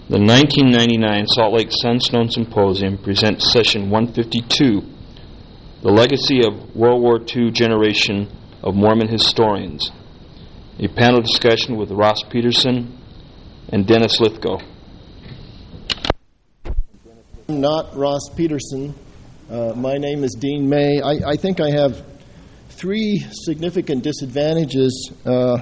The 1999 Salt Lake Sunstone Symposium presents Session 152, The Legacy of World War II Generation of Mormon Historians, a panel discussion with Ross Peterson and Dennis Lithgow. I'm not Ross Peterson. My name is Dean May. I think I have three significant disadvantages.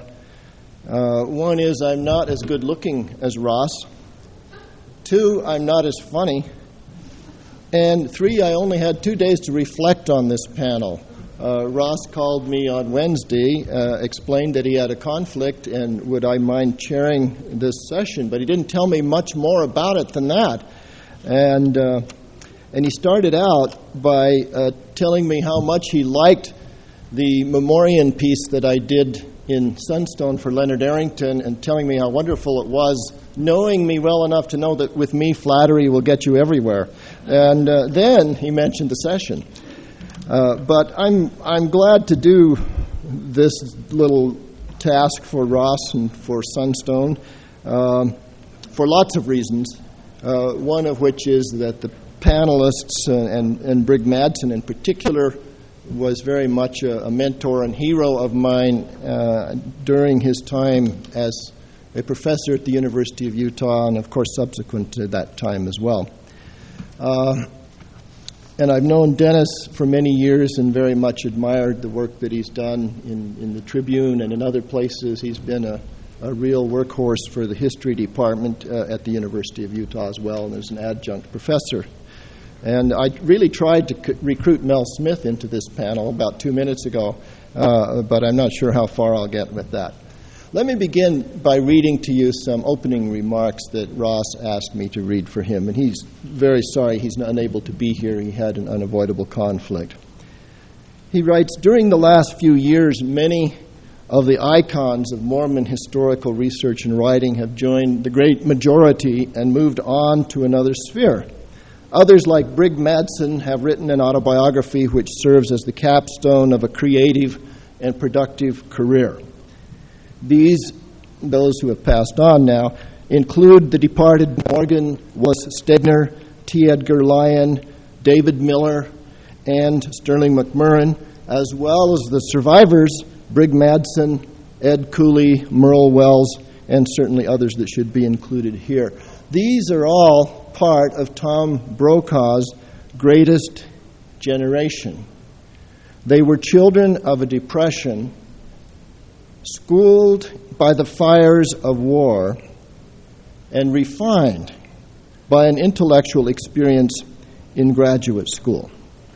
One is I'm not as good looking as Ross. Two, I'm not as funny. And three, I only had 2 days to reflect on this panel. Ross called me on Wednesday, explained that he had a conflict and would I mind chairing this session, but he didn't tell me much more about it than that. And he started out by telling me how much he liked the memoriam piece that I did in Sunstone for Leonard Arrington, and telling me how wonderful it was, knowing me well enough to know that with me, flattery will get you everywhere. And then he mentioned the session. But I'm glad to do this little task for Ross and for Sunstone for lots of reasons. One of which is that the panelists and Brig Madsen in particular was very much a mentor and hero of mine during his time as a professor at the University of Utah, and of course subsequent to that time as well. And I've known Dennis for many years and very much admired the work that he's done in the Tribune and in other places. He's been a real workhorse for the history department at the University of Utah as well, and as an adjunct professor. And I really tried to recruit Mel Smith into this panel about 2 minutes ago, but I'm not sure how far I'll get with that. Let me begin by reading to you some opening remarks that Ross asked me to read for him. And he's very sorry he's unable to be here. He had an unavoidable conflict. He writes, "During the last few years, many of the icons of Mormon historical research and writing have joined the great majority and moved on to another sphere. Others, like Brig Madsen, have written an autobiography which serves as the capstone of a creative and productive career. Those who have passed on now, include the departed Morgan Wallace Stegner, T. Edgar Lyon, David Miller, and Sterling McMurrin, as well as the survivors, Brig Madsen, Ed Cooley, Merle Wells, and certainly others that should be included here. These are all part of Tom Brokaw's greatest generation. They were children of a depression, schooled by the fires of war, and refined by an intellectual experience in graduate school.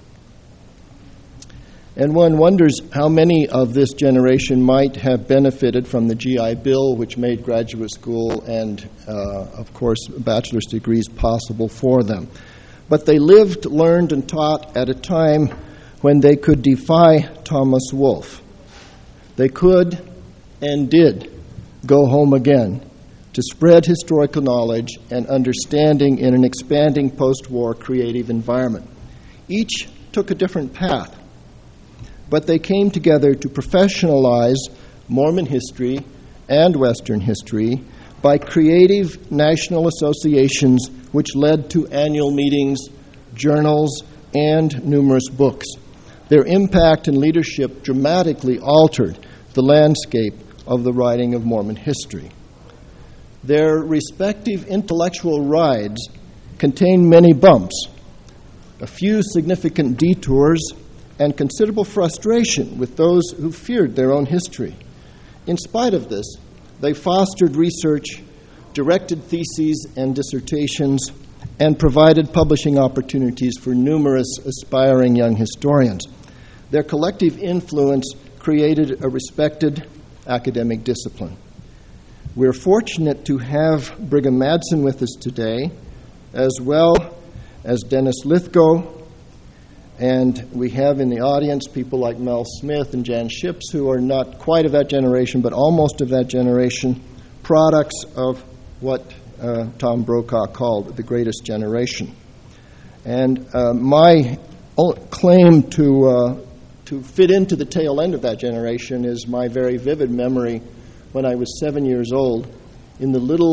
And one wonders how many of this generation might have benefited from the GI Bill, which made graduate school and, of course, bachelor's degrees possible for them. But they lived, learned, and taught at a time when they could defy Thomas Wolfe. They could and did go home again to spread historical knowledge and understanding in an expanding post-war creative environment. Each took a different path, but they came together to professionalize Mormon history and Western history by creative national associations which led to annual meetings, journals, and numerous books. Their impact and leadership dramatically altered the landscape of the writing of Mormon history. Their respective intellectual rides contain many bumps, a few significant detours, and considerable frustration with those who feared their own history. In spite of this, they fostered research, directed theses and dissertations, and provided publishing opportunities for numerous aspiring young historians. Their collective influence created a respected academic discipline. We're fortunate to have Brigham Madsen with us today, as well as Dennis Lithgow, and we have in the audience people like Mel Smith and Jan Ships, who are not quite of that generation, but almost of that generation, products of what Tom Brokaw called the greatest generation. And my claim to fit into the tail end of that generation is my very vivid memory when I was 7 years old in the little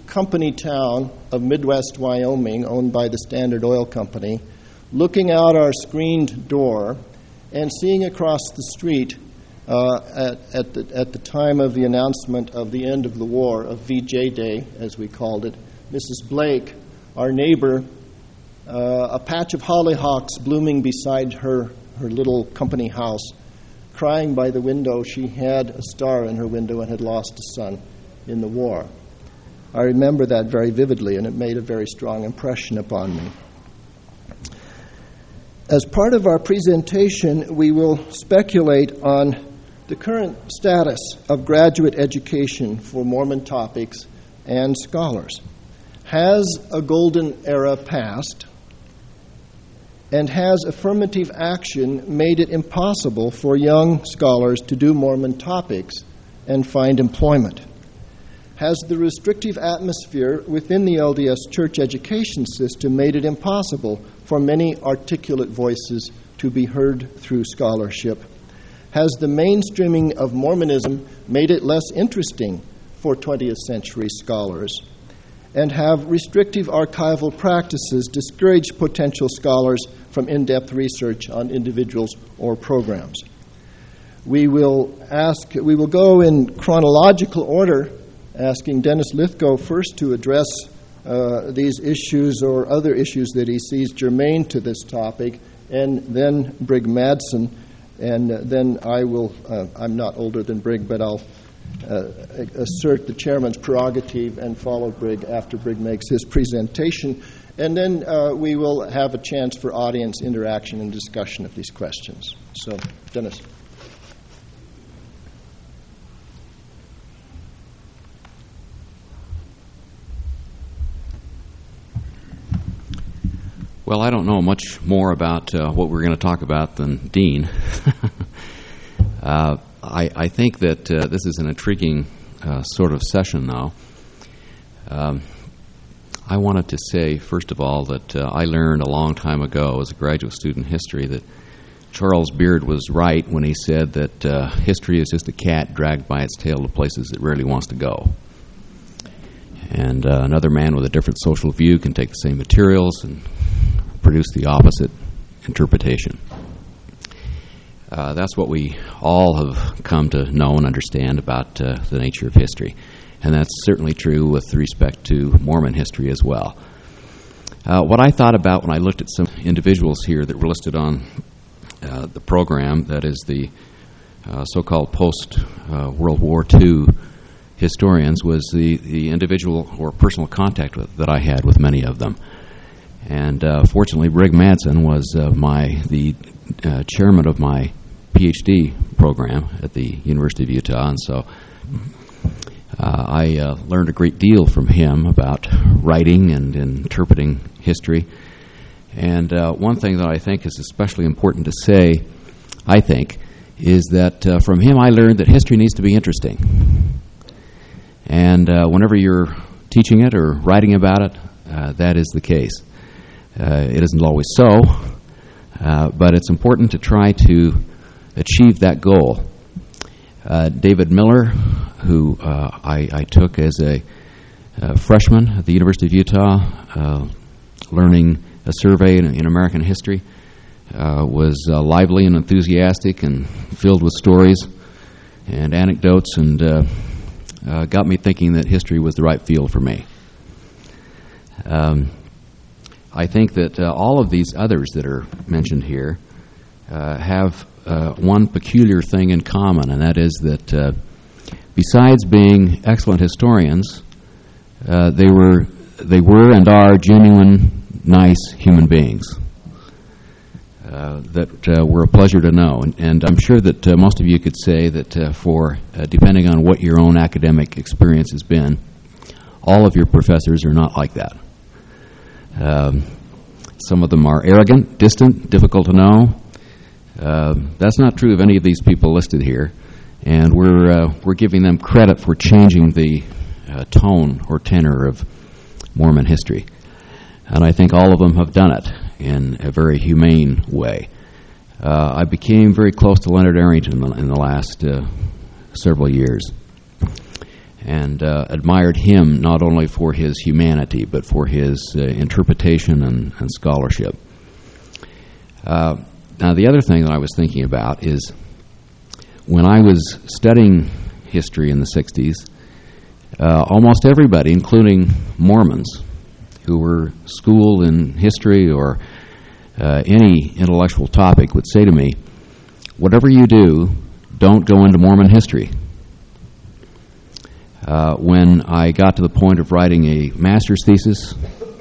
company town of Midwest Wyoming, owned by the Standard Oil Company, looking out our screened door and seeing across the street at the time of the announcement of the end of the war, of VJ Day, as we called it, Mrs. Blake, our neighbor, a patch of hollyhocks blooming beside her little company house, crying by the window. She had a star in her window and had lost a son in the war. I remember that very vividly, and it made a very strong impression upon me. As part of our presentation, we will speculate on the current status of graduate education for Mormon topics and scholars. Has a golden era passed? And has affirmative action made it impossible for young scholars to do Mormon topics and find employment? Has the restrictive atmosphere within the LDS church education system made it impossible for many articulate voices to be heard through scholarship? Has the mainstreaming of Mormonism made it less interesting for 20th century scholars? And have restrictive archival practices discouraged potential scholars from in-depth research on individuals or programs? We will go in chronological order, asking Dennis Lithgow first to address these issues or other issues that he sees germane to this topic, and then Brig Madsen, and then I will, I'm not older than Brig, but I'll assert the chairman's prerogative and follow Brig after Brig makes his presentation, and then we will have a chance for audience interaction and discussion of these questions. So, Dennis. Well, I don't know much more about what we're going to talk about than Dean. I think that this is an intriguing sort of session now. I wanted to say, first of all, that I learned a long time ago as a graduate student in history that Charles Beard was right when he said that history is just a cat dragged by its tail to places it rarely wants to go. And another man with a different social view can take the same materials and produce the opposite interpretation. That's what we all have come to know and understand about the nature of history. And that's certainly true with respect to Mormon history as well. What I thought about when I looked at some individuals here that were listed on the program, that is the so-called post-World War II historians, was the individual or personal contact that I had with many of them. And fortunately, Brig Madsen was the chairman of my PhD program at the University of Utah, and so I learned a great deal from him about writing and interpreting history. And one thing that I think is especially important to say, I think, is that from him I learned that history needs to be interesting. And whenever you're teaching it or writing about it, that is the case. It isn't always so, but it's important to try to achieve that goal. David Miller, who I took as a freshman at the University of Utah, learning a survey in American history, was lively and enthusiastic and filled with stories and anecdotes, and got me thinking that history was the right field for me. I think that all of these others that are mentioned here have one peculiar thing in common, and that is that besides being excellent historians, they were and are genuine, nice human beings that were a pleasure to know. And I'm sure that most of you could say that for depending on what your own academic experience has been, all of your professors are not like that. Some of them are arrogant, distant, difficult to know. That's not true of any of these people listed here, and we're giving them credit for changing the tone or tenor of Mormon history. And I think all of them have done it in a very humane way. I became very close to Leonard Arrington in the last several years. and admired him not only for his humanity but for his interpretation and scholarship. Now, the other thing that I was thinking about is when I was studying history in the 60s, almost everybody, including Mormons who were schooled in history or any intellectual topic, would say to me, whatever you do, don't go into Mormon history. When I got to the point of writing a master's thesis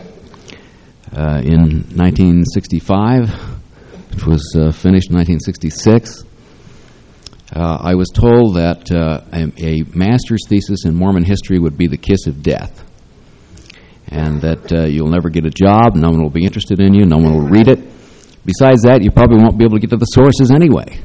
in 1965, which was finished in 1966, I was told that a master's thesis in Mormon history would be the kiss of death, and that you'll never get a job, no one will be interested in you, no one will read it. Besides that, you probably won't be able to get to the sources anyway.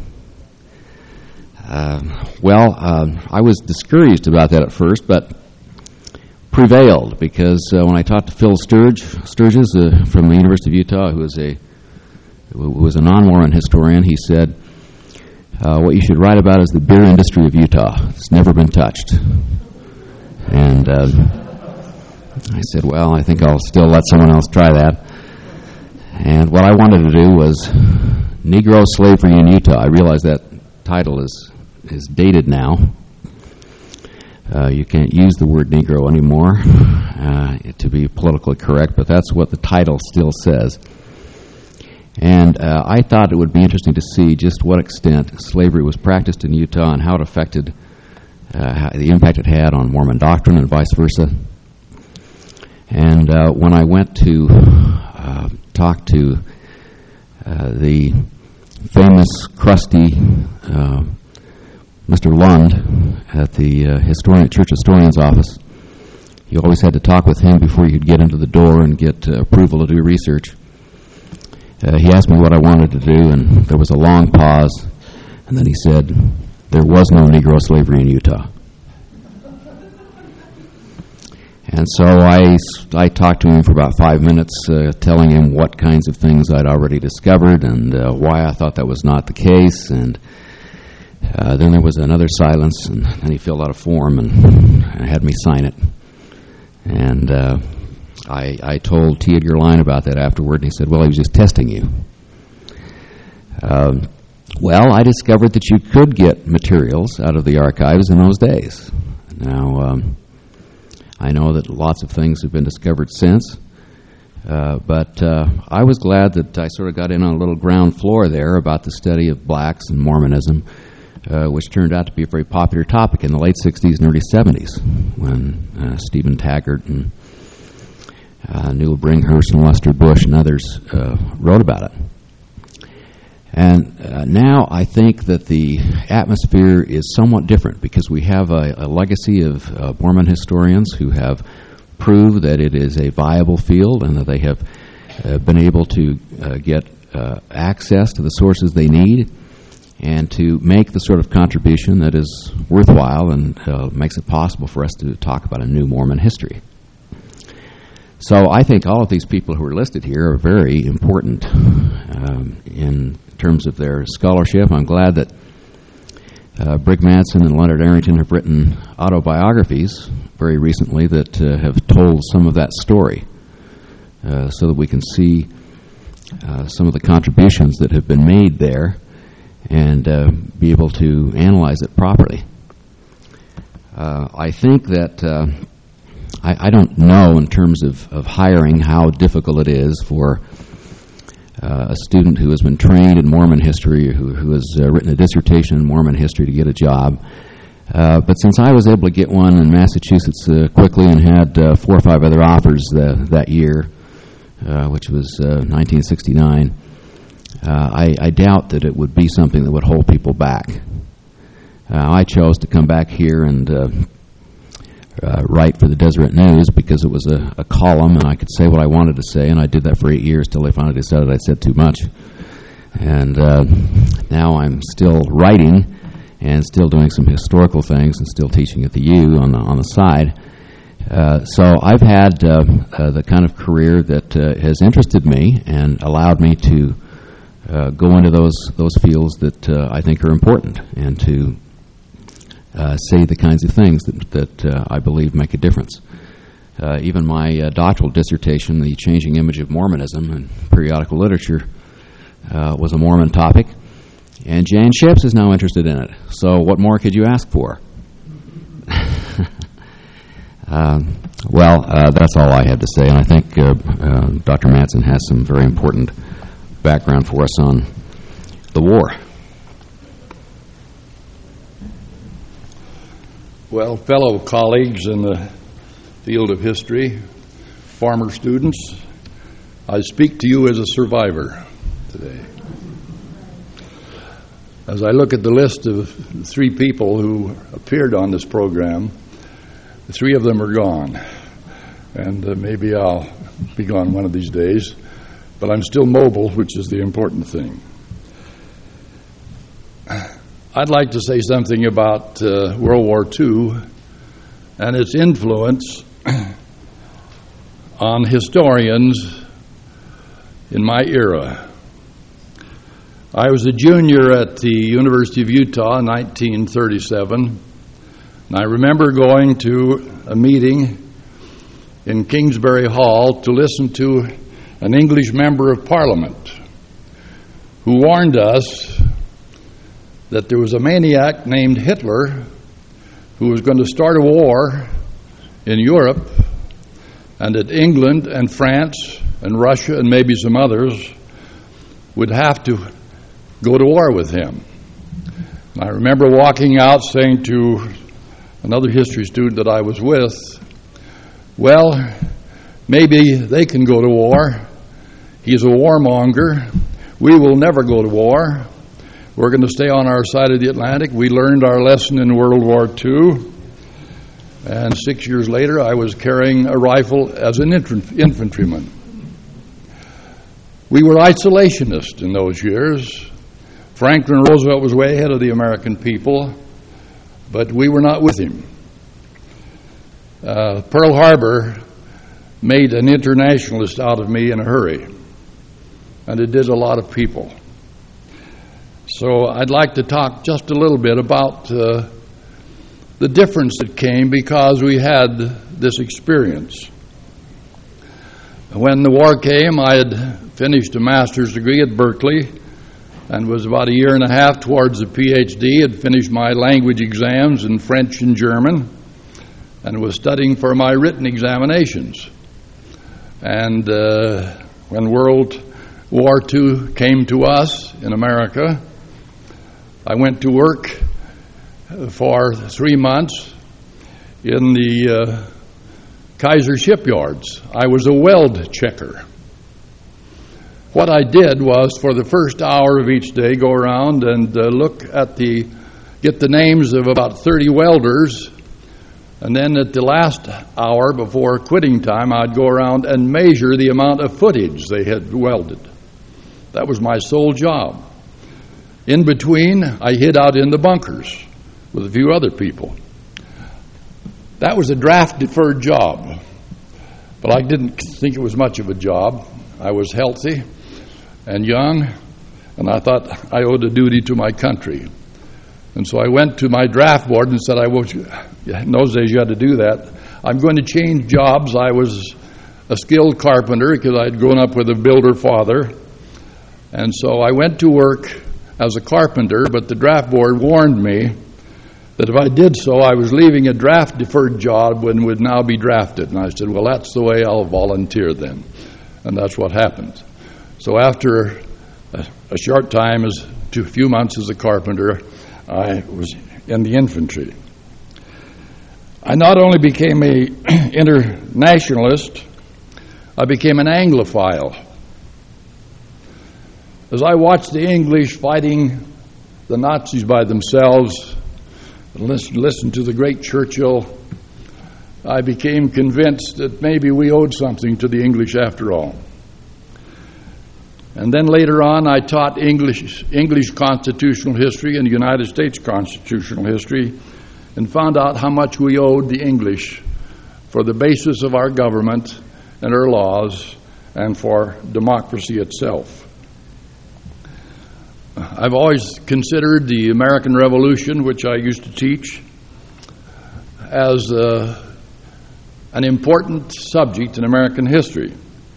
I was discouraged about that at first, but prevailed, because when I talked to Phil Sturgis from the University of Utah, who was a non-Mormon historian, he said, what you should write about is the beer industry of Utah. It's never been touched. And I said, well, I think I'll still let someone else try that. And what I wanted to do was Negro Slavery in Utah. I realize that title is dated now. You can't use the word Negro anymore to be politically correct, but that's what the title still says. And I thought it would be interesting to see just what extent slavery was practiced in Utah and how it affected the impact it had on Mormon doctrine and vice versa. And when I went to talk to the famous crusty Mr. Lund at the Church Historian's office, you always had to talk with him before you could get into the door and get approval to do research. He asked me what I wanted to do, and there was a long pause, and then he said, there was no Negro slavery in Utah. And so I talked to him for about 5 minutes, telling him what kinds of things I'd already discovered and why I thought that was not the case. And then there was another silence, and then he filled out a form and had me sign it. And I told T. Edgar Line about that afterward, and he said, well, he was just testing you. Well, I discovered that you could get materials out of the archives in those days. Now, I know that lots of things have been discovered since, but I was glad that I sort of got in on a little ground floor there about the study of blacks and Mormonism, which turned out to be a very popular topic in the late 60s and early 70s when Stephen Taggart and Newell Bringhurst and Lester Bush and others wrote about it. And now I think that the atmosphere is somewhat different because we have a legacy of Mormon historians who have proved that it is a viable field and that they have been able to get access to the sources they need and to make the sort of contribution that is worthwhile and makes it possible for us to talk about a new Mormon history. So I think all of these people who are listed here are very important in terms of their scholarship. I'm glad that Brig Madsen and Leonard Arrington have written autobiographies very recently that have told some of that story so that we can see some of the contributions that have been made there and be able to analyze it properly. I think that I don't know in terms of hiring how difficult it is for a student who has been trained in Mormon history, who has written a dissertation in Mormon history to get a job. But since I was able to get one in Massachusetts quickly and had 4 or 5 other offers that year, which was 1969, I doubt that it would be something that would hold people back. I chose to come back here and write for the Deseret News because it was a column and I could say what I wanted to say, and I did that for 8 years till they finally decided I said too much. And now I'm still writing and still doing some historical things and still teaching at the U on the side. So I've had the kind of career that has interested me and allowed me to go into those fields that I think are important and to say the kinds of things that I believe make a difference. Even my doctoral dissertation, The Changing Image of Mormonism in Periodical Literature, was a Mormon topic, and Jan Ships is now interested in it. So what more could you ask for? That's all I have to say, and I think Dr. Madsen has some very important background for us on the war. Well, fellow colleagues in the field of history, former students, I speak to you as a survivor today. As I look at the list of 3 people who appeared on this program, 3 of them are gone, and maybe I'll be gone one of these days, but I'm still mobile, which is the important thing. I'd like to say something about World War II and its influence on historians in my era. I was a junior at the University of Utah in 1937, and I remember going to a meeting in Kingsbury Hall to listen to an English member of Parliament who warned us that there was a maniac named Hitler who was going to start a war in Europe, and that England and France and Russia and maybe some others would have to go to war with him. And I remember walking out saying to another history student that I was with, well, maybe they can go to war. He's a warmonger. We will never go to war. We're going to stay on our side of the Atlantic. We learned our lesson in World War II. And 6 years later, I was carrying a rifle as an infantryman. We were isolationists in those years. Franklin Roosevelt was way ahead of the American people, but we were not with him. Pearl Harbor made an internationalist out of me in a hurry, and it did a lot of people. So I'd like to talk just a little bit about the difference that came because we had this experience. When the war came, I had finished a master's degree at Berkeley and was about a year and a half towards a PhD, had finished my language exams in French and German, and was studying for my written examinations. And when World War II came to us in America, I went to work for 3 months in the Kaiser shipyards. I was a weld checker. What I did was, for the first hour of each day, go around and get the names of about 30 welders, and then at the last hour before quitting time, I'd go around and measure the amount of footage they had welded. That was my sole job. In between, I hid out in the bunkers with a few other people. That was a draft-deferred job, but I didn't think it was much of a job. I was healthy and young, and I thought I owed a duty to my country. And so I went to my draft board and said, in those days you had to do that, I'm going to change jobs. I was a skilled carpenter because I'd grown up with a builder father. And so I went to work as a carpenter, but the draft board warned me that if I did so, I was leaving a draft-deferred job and would now be drafted. And I said, well, that's the way I'll volunteer then. And that's what happened. So after a short time, a few months as a carpenter, I was in the infantry. I not only became an internationalist, I became an Anglophile. As I watched the English fighting the Nazis by themselves, and listened to the great Churchill, I became convinced that maybe we owed something to the English after all. And then later on, I taught English constitutional history and United States constitutional history, and found out how much we owed the English for the basis of our government and our laws and for democracy itself. I've always considered the American Revolution, which I used to teach, as an important subject in American history.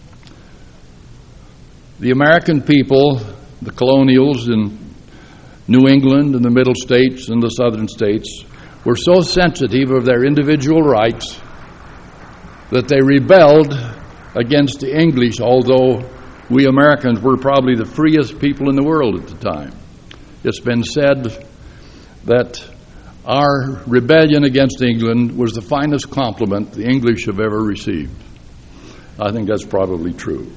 The American people, the colonials in New England and the Middle States and the Southern States, were so sensitive of their individual rights that they rebelled against the English, although we Americans were probably the freest people in the world at the time. It's been said that our rebellion against England was the finest compliment the English have ever received. I think that's probably true.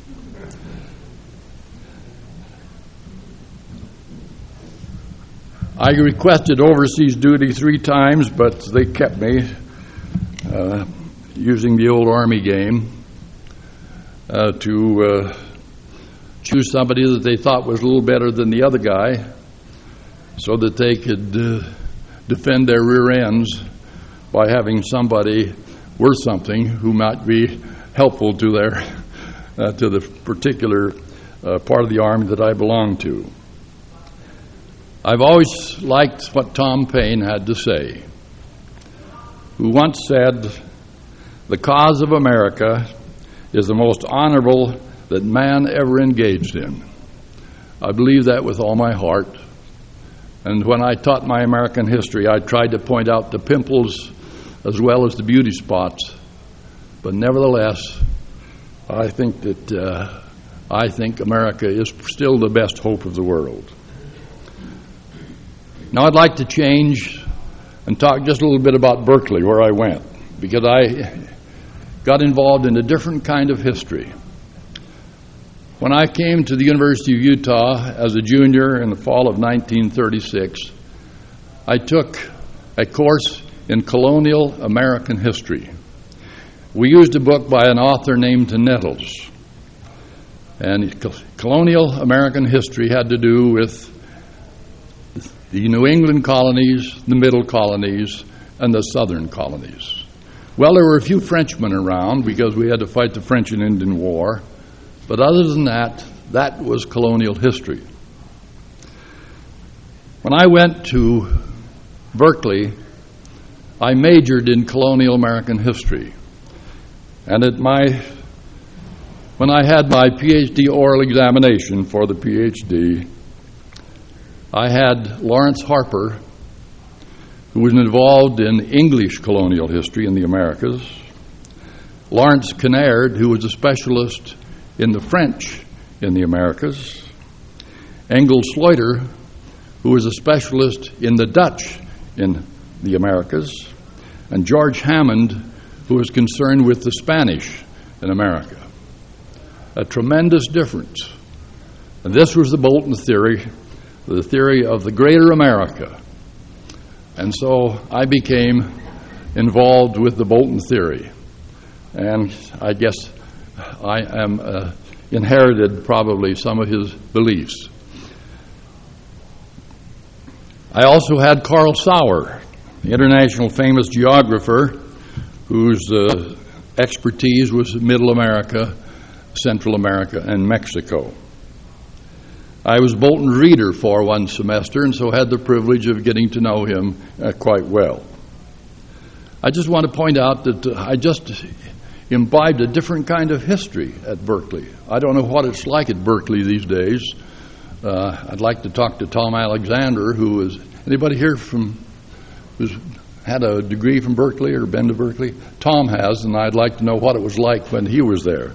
I requested overseas duty 3 times, but they kept me using the old Army game to choose somebody that they thought was a little better than the other guy so that they could defend their rear ends by having somebody worth something who might be helpful to their to the particular part of the Army that I belong to. I've always liked what Tom Paine had to say, who once said, "The cause of America is the most honorable that man ever engaged in." I believe that with all my heart. And when I taught my American history, I tried to point out the pimples as well as the beauty spots. But nevertheless, I think America is still the best hope of the world. Now I'd like to change and talk just a little bit about Berkeley, where I went, because I got involved in a different kind of history. When I came to the University of Utah as a junior in the fall of 1936, I took a course in colonial American history. We used a book by an author named Nettles. And colonial American history had to do with the New England colonies, the Middle colonies, and the Southern colonies. Well, there were a few Frenchmen around because we had to fight the French and Indian War. But other than that, that was colonial history. When I went to Berkeley, I majored in colonial American history. And when I had my PhD oral examination for the PhD, I had Lawrence Harper, who was involved in English colonial history in the Americas, Lawrence Kinnaird, who was a specialist in the French in the Americas, Engel Sluyter, who was a specialist in the Dutch in the Americas, and George Hammond, who was concerned with the Spanish in America. A tremendous difference. And this was the Bolton theory, the theory of the greater America. And so I became involved with the Bolton theory. And I guess I am inherited probably some of his beliefs. I also had Carl Sauer, the international famous geographer whose expertise was Middle America, Central America, and Mexico. I was Bolton's reader for one semester and so had the privilege of getting to know him quite well. I just want to point out that I just imbibed a different kind of history at Berkeley. I don't know what it's like at Berkeley these days. I'd like to talk to Tom Alexander, who is, anybody here who's had a degree from Berkeley or been to Berkeley? Tom has, and I'd like to know what it was like when he was there.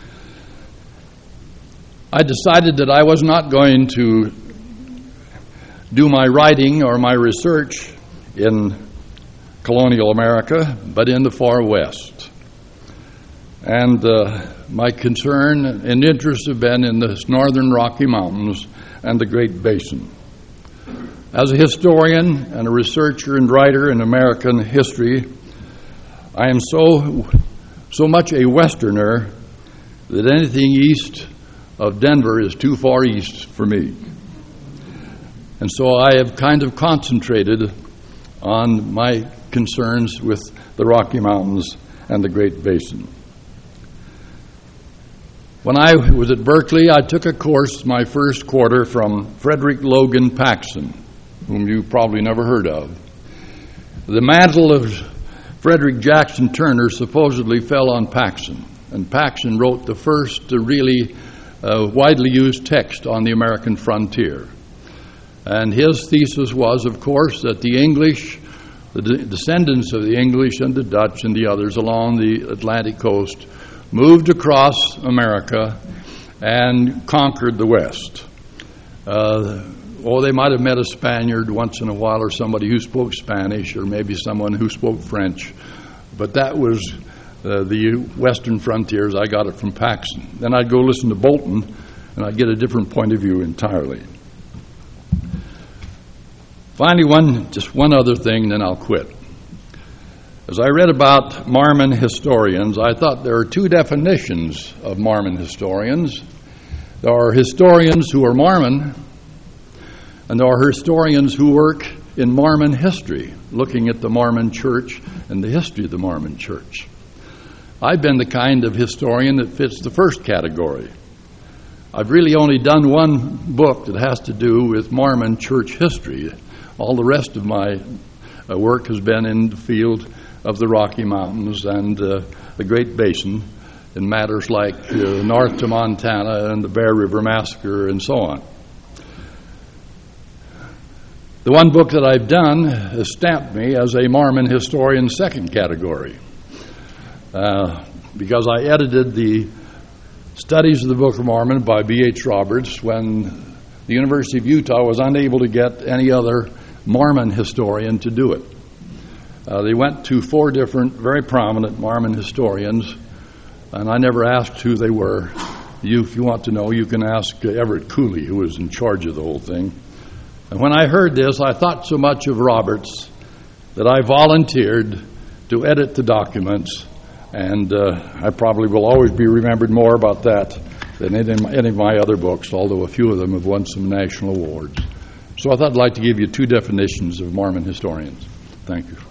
I decided that I was not going to do my writing or my research in colonial America, but in the far west. And my concern and interest have been in the northern Rocky Mountains and the Great Basin. As a historian and a researcher and writer in American history, I am so much a Westerner that anything east of Denver is too far east for me. And so I have kind of concentrated on my concerns with the Rocky Mountains and the Great Basin. When I was at Berkeley, I took a course my first quarter from Frederick Logan Paxson, whom you probably never heard of. The mantle of Frederick Jackson Turner supposedly fell on Paxson, and Paxson wrote the first really widely used text on the American frontier. And his thesis was, of course, that the English, the descendants of the English and the Dutch and the others along the Atlantic coast, moved across America and conquered the West. They might have met a Spaniard once in a while, or somebody who spoke Spanish, or maybe someone who spoke French. But that was the western frontiers. I got it from Paxson. Then I'd go listen to Bolton, and I'd get a different point of view entirely. Finally, just one other thing, then I'll quit. As I read about Mormon historians, I thought there are two definitions of Mormon historians. There are historians who are Mormon, and there are historians who work in Mormon history, looking at the Mormon Church and the history of the Mormon Church. I've been the kind of historian that fits the first category. I've really only done one book that has to do with Mormon church history. All the rest of my work has been in the field of the Rocky Mountains and the Great Basin in matters like north to Montana and the Bear River Massacre and so on. The one book that I've done has stamped me as a Mormon historian second category because I edited the Studies of the Book of Mormon by B.H. Roberts when the University of Utah was unable to get any other Mormon historian to do it. They went to 4 different, very prominent Mormon historians, and I never asked who they were. If you want to know, you can ask Everett Cooley, who was in charge of the whole thing. And when I heard this, I thought so much of Roberts that I volunteered to edit the documents, and I probably will always be remembered more about that than any of my other books, although a few of them have won some national awards. So I thought I'd like to give you 2 definitions of Mormon historians. Thank you.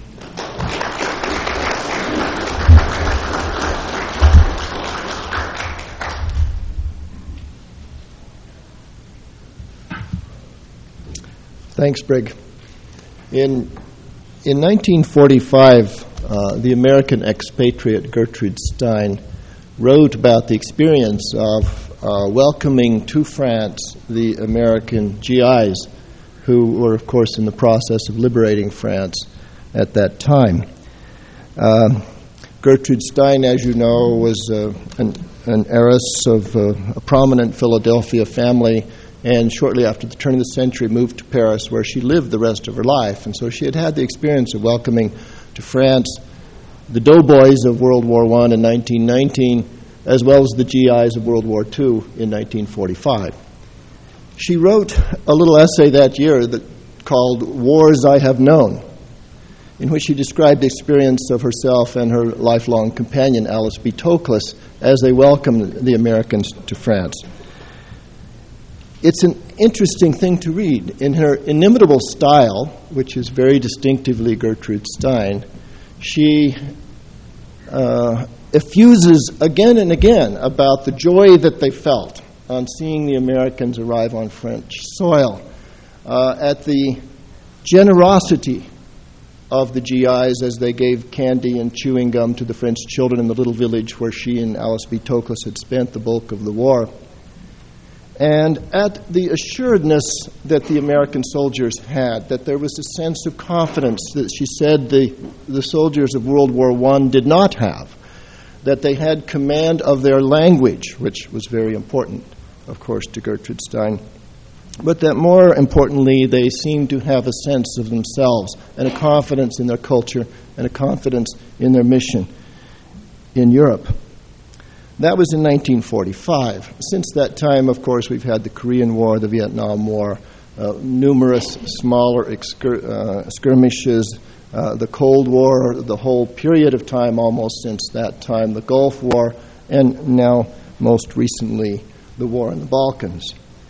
Thanks, Brig. In 1945, the American expatriate Gertrude Stein wrote about the experience of welcoming to France the American GIs, who were, of course, in the process of liberating France at that time. Gertrude Stein, as you know, was an heiress of a prominent Philadelphia family, and shortly after the turn of the century moved to Paris, where she lived the rest of her life. And so she had the experience of welcoming to France the doughboys of World War I in 1919, as well as the GIs of World War II in 1945. She wrote a little essay that year called Wars I Have Known, in which she described the experience of herself and her lifelong companion, Alice B. Toklas, as they welcomed the Americans to France. It's an interesting thing to read. In her inimitable style, which is very distinctively Gertrude Stein, she effuses again and again about the joy that they felt on seeing the Americans arrive on French soil, at the generosity of the GIs as they gave candy and chewing gum to the French children in the little village where she and Alice B. Toklas had spent the bulk of the war, and at the assuredness that the American soldiers had, that there was a sense of confidence that she said the soldiers of World War I did not have, that they had command of their language, which was very important, of course, to Gertrude Stein, but that more importantly, they seemed to have a sense of themselves and a confidence in their culture and a confidence in their mission in Europe. That was in 1945. Since that time, of course, we've had the Korean War, the Vietnam War, numerous smaller skirmishes, the Cold War, the whole period of time almost since that time, the Gulf War, and now most recently the war in the Balkans.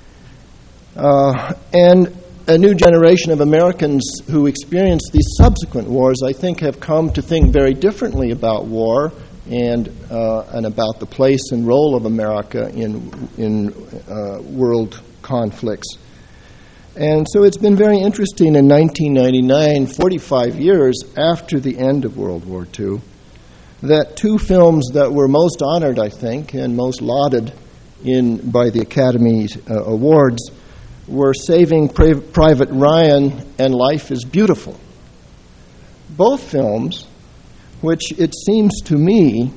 And a new generation of Americans who experienced these subsequent wars, I think, have come to think very differently about war and about the place and role of America in world conflicts. And so it's been very interesting in 1999, 45 years after the end of World War II, that two films that were most honored, I think, and most lauded by the Academy Awards were Saving Private Ryan and Life is Beautiful. Both films, which it seems to me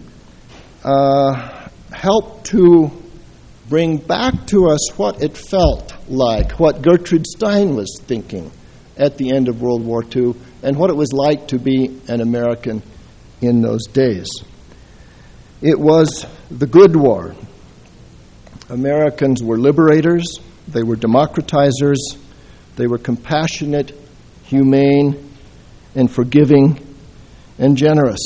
helped to bring back to us what it felt like, what Gertrude Stein was thinking at the end of World War II, and what it was like to be an American in those days. It was the good war. Americans were liberators, they were democratizers, they were compassionate, humane, and forgiving, and generous.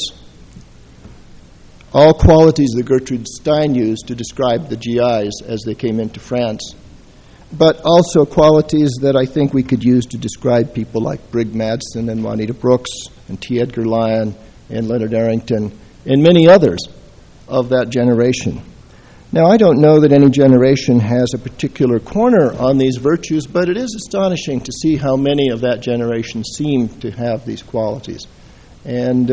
All qualities that Gertrude Stein used to describe the GIs as they came into France, but also qualities that I think we could use to describe people like Brig Madsen and Juanita Brooks and T. Edgar Lyon and Leonard Arrington and many others of that generation. Now, I don't know that any generation has a particular corner on these virtues, but it is astonishing to see how many of that generation seem to have these qualities. And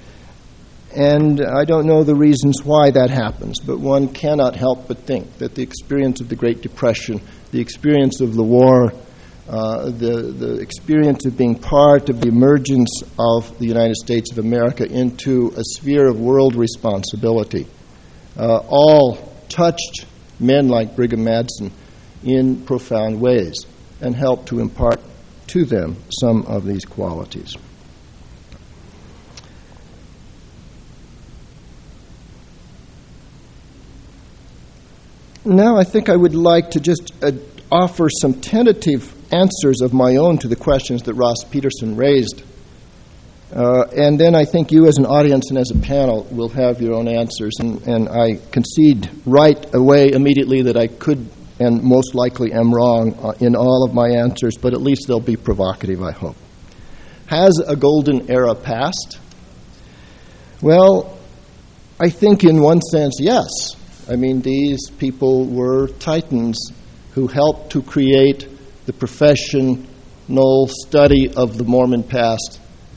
I don't know the reasons why that happens, but one cannot help but think that the experience of the Great Depression, the experience of the war, the experience of being part of the emergence of the United States of America into a sphere of world responsibility, all touched men like Brigham Madsen in profound ways and helped to impart to them some of these qualities. Now I think I would like to just offer some tentative answers of my own to the questions that Ross Peterson raised. And then I think you as an audience and as a panel will have your own answers. And I concede right away immediately that I could and most likely am wrong in all of my answers, but at least they'll be provocative, I hope. Has a golden era passed? Well, I think in one sense, yes. I mean, these people were titans who helped to create the professional study of the Mormon past,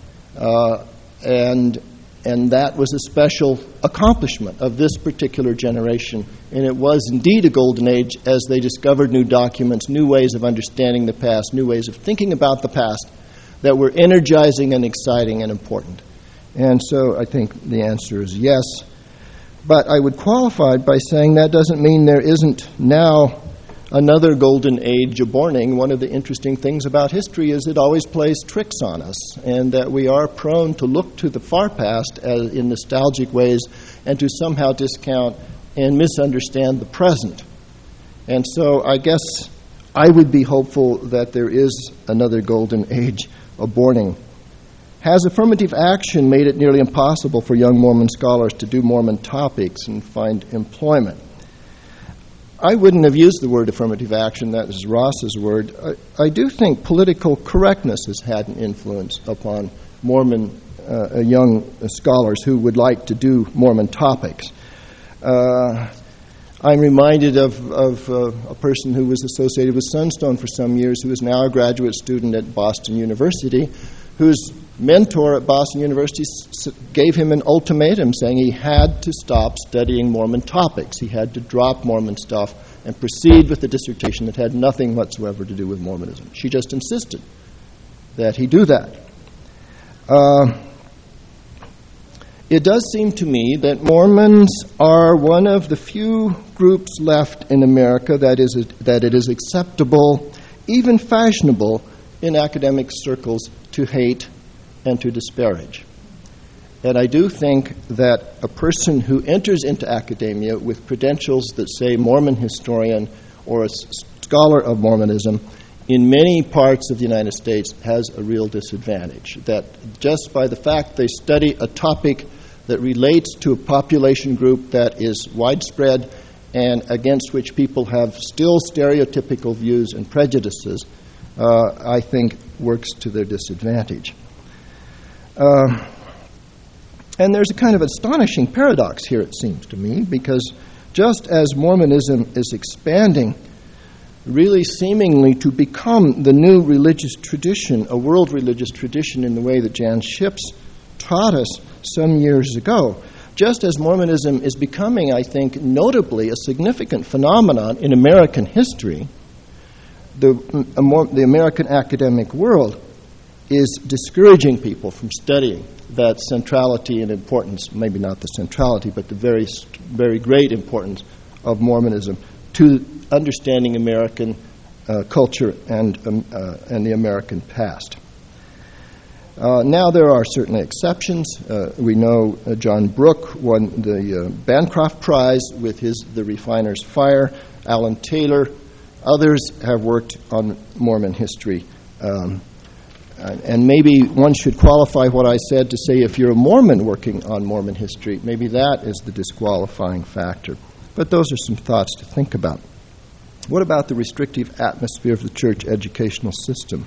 and that was a special accomplishment of this particular generation. And it was indeed a golden age as they discovered new documents, new ways of understanding the past, new ways of thinking about the past that were energizing and exciting and important. And so I think the answer is yes. But I would qualify by saying that doesn't mean there isn't now another golden age aborning. One of the interesting things about history is it always plays tricks on us, and that we are prone to look to the far past in nostalgic ways and to somehow discount and misunderstand the present. And so I guess I would be hopeful that there is another golden age aborning. Has affirmative action made it nearly impossible for young Mormon scholars to do Mormon topics and find employment? I wouldn't have used the word affirmative action. That is Ross's word. I do think political correctness has had an influence upon Mormon young scholars who would like to do Mormon topics. I'm reminded of a person who was associated with Sunstone for some years, who is now a graduate student at Boston University, whose mentor at Boston University gave him an ultimatum saying he had to stop studying Mormon topics. He had to drop Mormon stuff and proceed with the dissertation that had nothing whatsoever to do with Mormonism. She just insisted that he do that. It does seem to me that Mormons are one of the few groups left in America that it is acceptable, even fashionable, in academic circles to hate and to disparage. And I do think that a person who enters into academia with credentials that say Mormon historian or a scholar of Mormonism in many parts of the United States has a real disadvantage. That just by the fact they study a topic that relates to a population group that is widespread and against which people have still stereotypical views and prejudices, I think works to their disadvantage. And there's a kind of astonishing paradox here, it seems to me, because just as Mormonism is expanding, really seemingly to become the new religious tradition, a world religious tradition in the way that Jan Ships taught us some years ago. Just as Mormonism is becoming, I think, notably a significant phenomenon in American history, the American academic world is discouraging people from studying that centrality and importance, maybe not the centrality, but the very, very great importance of Mormonism to understanding American culture and the American past. Now there are certainly exceptions. We know John Brooke won the Bancroft Prize with The Refiner's Fire. Alan Taylor, others have worked on Mormon history. And maybe one should qualify what I said to say if you're a Mormon working on Mormon history, maybe that is the disqualifying factor. But those are some thoughts to think about. What about the restrictive atmosphere of the church educational system?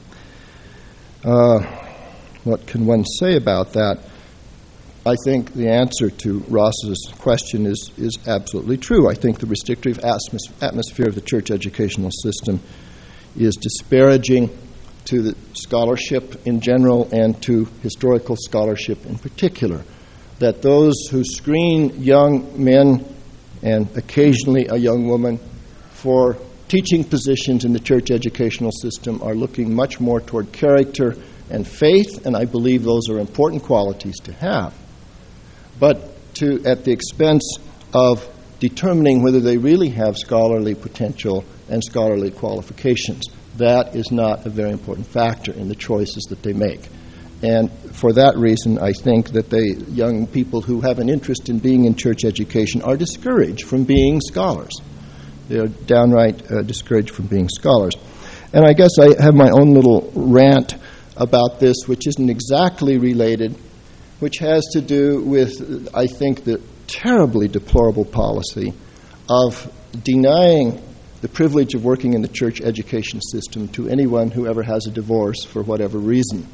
What can one say about that? I think the answer to Ross's question is absolutely true. I think the restrictive atmosphere of the church educational system is disparaging to the scholarship in general and to historical scholarship in particular. That those who screen young men and occasionally a young woman for teaching positions in the church educational system are looking much more toward character and faith, and I believe those are important qualities to have. But at the expense of determining whether they really have scholarly potential and scholarly qualifications. That is not a very important factor in the choices that they make. And for that reason, I think that young people who have an interest in being in church education are discouraged from being scholars. They're downright discouraged from being scholars. And I guess I have my own little rant about this, which isn't exactly related, which has to do with, I think, the terribly deplorable policy of denying the privilege of working in the church education system to anyone who ever has a divorce for whatever reason.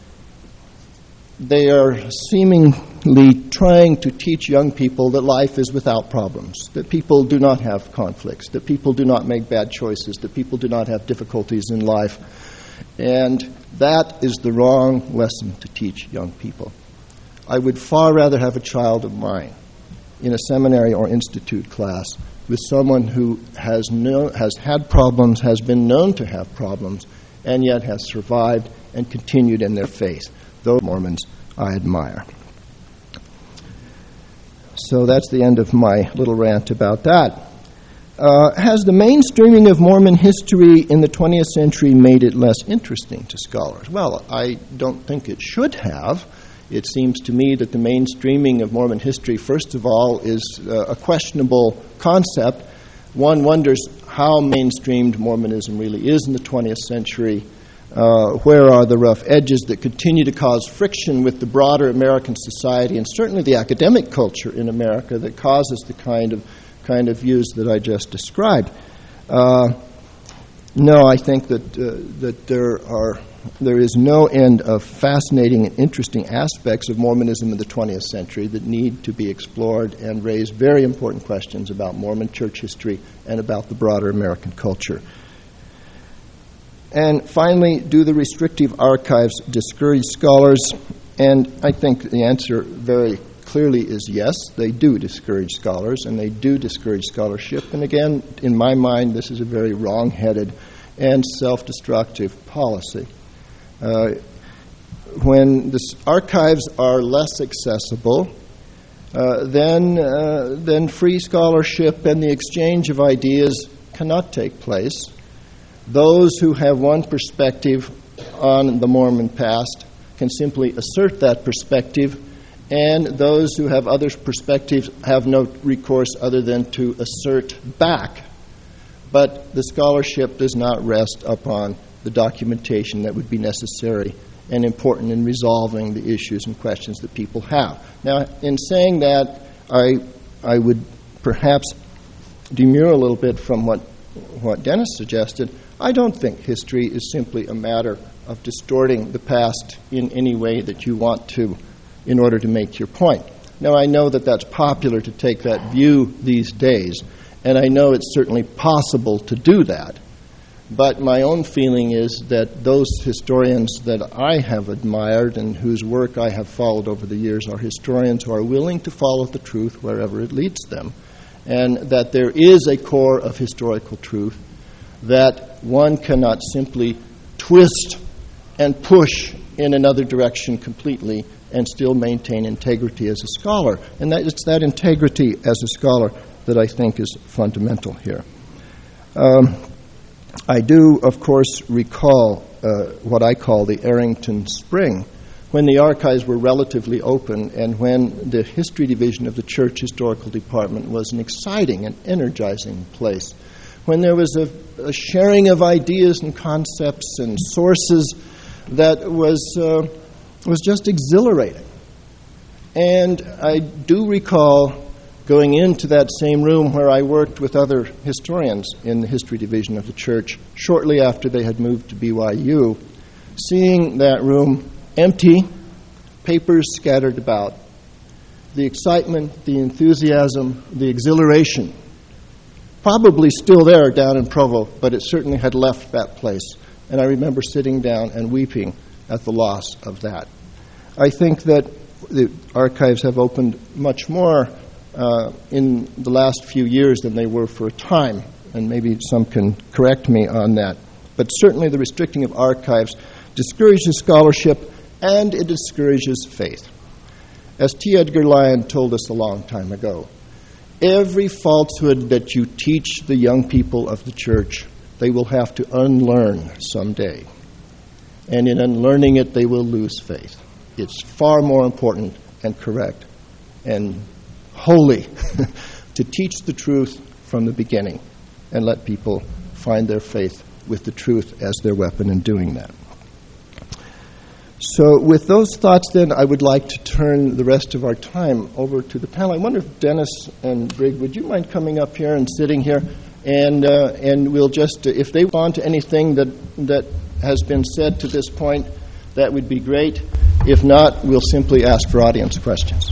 They are seemingly trying to teach young people that life is without problems, that people do not have conflicts, that people do not make bad choices, that people do not have difficulties in life. And that is the wrong lesson to teach young people. I would far rather have a child of mine in a seminary or institute class with someone who has had problems, has been known to have problems, and yet has survived and continued in their faith. Those Mormons I admire. So that's the end of my little rant about that. Has the mainstreaming of Mormon history in the 20th century made it less interesting to scholars? Well, I don't think it should have. It seems to me that the mainstreaming of Mormon history, first of all, is a questionable concept. One wonders how mainstreamed Mormonism really is in the 20th century. Where are the rough edges that continue to cause friction with the broader American society and certainly the academic culture in America that causes the kind of views that I just described? No, I think that there is no end of fascinating and interesting aspects of Mormonism in the 20th century that need to be explored and raise very important questions about Mormon church history and about the broader American culture. And finally, do the restrictive archives discourage scholars? And I think the answer very clearly is yes, they do discourage scholars, and they do discourage scholarship. And again, in my mind, this is a very wrong-headed and self-destructive policy. When the archives are less accessible, then free scholarship and the exchange of ideas cannot take place. Those who have one perspective on the Mormon past can simply assert that perspective, and those who have other perspectives have no recourse other than to assert back. But the scholarship does not rest upon the documentation that would be necessary and important in resolving the issues and questions that people have. Now, in saying that, I would perhaps demur a little bit from what Dennis suggested. I don't think history is simply a matter of distorting the past in any way that you want to in order to make your point. Now, I know that that's popular to take that view these days, and I know it's certainly possible to do that. But my own feeling is that those historians that I have admired and whose work I have followed over the years are historians who are willing to follow the truth wherever it leads them, and that there is a core of historical truth that one cannot simply twist and push in another direction completely and still maintain integrity as a scholar. And that it's that integrity as a scholar that I think is fundamental here. I do, of course, recall what I call the Arrington Spring, when the archives were relatively open and when the history division of the Church Historical Department was an exciting and energizing place, when there was a sharing of ideas and concepts and sources that was just exhilarating. And I do recall going into that same room where I worked with other historians in the history division of the church shortly after they had moved to BYU, seeing that room empty, papers scattered about, the excitement, the enthusiasm, the exhilaration, probably still there down in Provo, but it certainly had left that place. And I remember sitting down and weeping at the loss of that. I think that the archives have opened much more in the last few years than they were for a time, and maybe some can correct me on that. But certainly the restricting of archives discourages scholarship and it discourages faith. As T. Edgar Lyon told us a long time ago, every falsehood that you teach the young people of the church, they will have to unlearn someday. And in unlearning it, they will lose faith. It's far more important and correct and holy to teach the truth from the beginning and let people find their faith with the truth as their weapon in doing that. So with those thoughts, then, I would like to turn the rest of our time over to the panel. I wonder if Dennis and Brig, would you mind coming up here and sitting here? And we'll just, if they want to anything that has been said to this point, that would be great. If not, we'll simply ask for audience questions.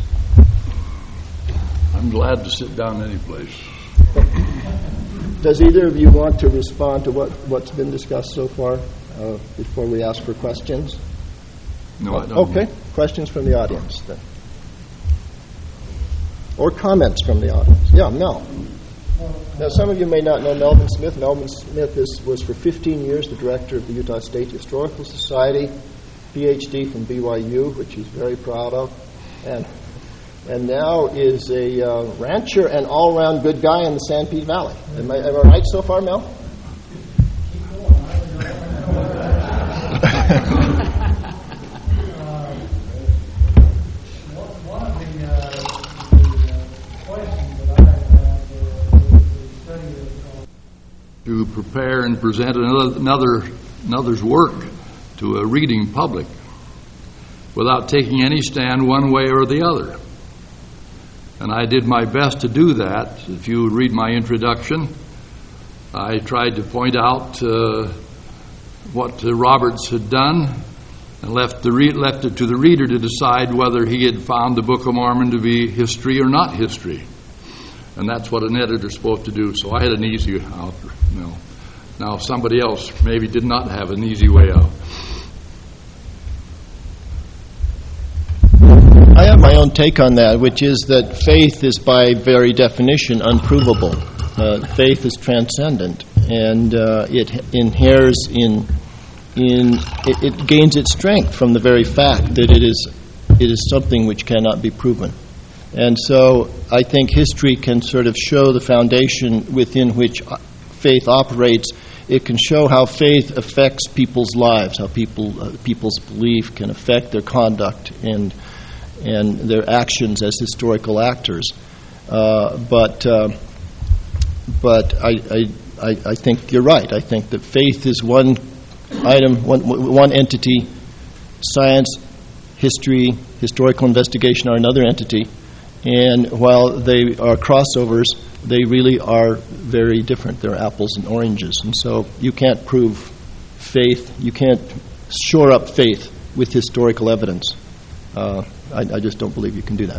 I'm glad to sit down any place. Does either of you want to respond to what's been discussed so far before we ask for questions? No, I don't. Okay. Questions from the audience, then. Or comments from the audience. Yeah, Mel. Now, some of you may not know Melvin Smith. Melvin Smith was for 15 years the director of the Utah State Historical Society, PhD from BYU, which he's very proud of, and now is a rancher and all-around good guy in the San Pete Valley. Am I right so far, Mel? To prepare and present another's work to a reading public without taking any stand one way or the other. And I did my best to do that. If you read my introduction, I tried to point out what Roberts had done and left it to the reader to decide whether he had found the Book of Mormon to be history or not history. And that's what an editor's supposed to do. So I had an easy out. Now somebody else maybe did not have an easy way out. I have my own take on that, which is that faith is by very definition unprovable. Faith is transcendent, and it inheres it gains its strength from the very fact that it is something which cannot be proven. And so I think history can sort of show the foundation within which faith operates. It can show how faith affects people's lives, how people's belief can affect their conduct and their actions as historical actors. But I think you're right. I think that faith is one item, one entity. Science, history, historical investigation are another entity. And while they are crossovers, they really are very different. They're apples and oranges. And so you can't prove faith. You can't shore up faith with historical evidence. I just don't believe you can do that.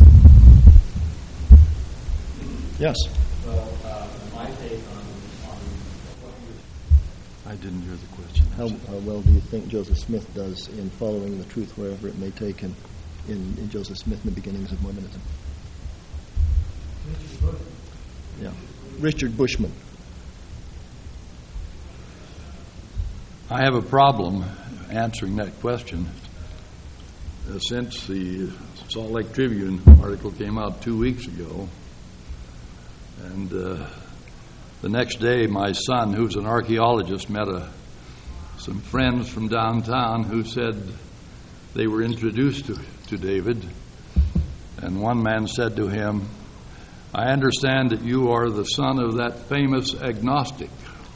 Yes? Well, my take on what I didn't hear the question. How well do you think Joseph Smith does in following the truth wherever it may take him in Joseph Smith and the Beginnings of Mormonism? Yeah, Richard Bushman. I have a problem answering that question. Since the Salt Lake Tribune article came out 2 weeks ago, and the next day my son, who's an archaeologist, met some friends from downtown who said they were introduced to David, and one man said to him, "I understand that you are the son of that famous agnostic."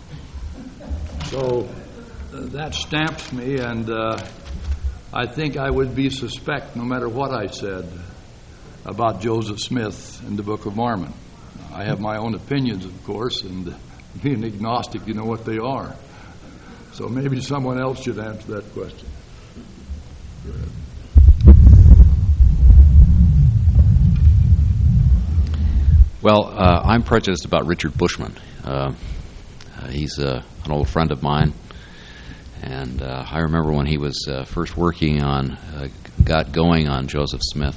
So that stamps me, and I think I would be suspect no matter what I said about Joseph Smith in the Book of Mormon. I have my own opinions, of course, and being agnostic, you know what they are. So maybe someone else should answer that question. Go ahead. Well, I'm prejudiced about Richard Bushman. He's an old friend of mine, and I remember when he was first working on, got going on Joseph Smith.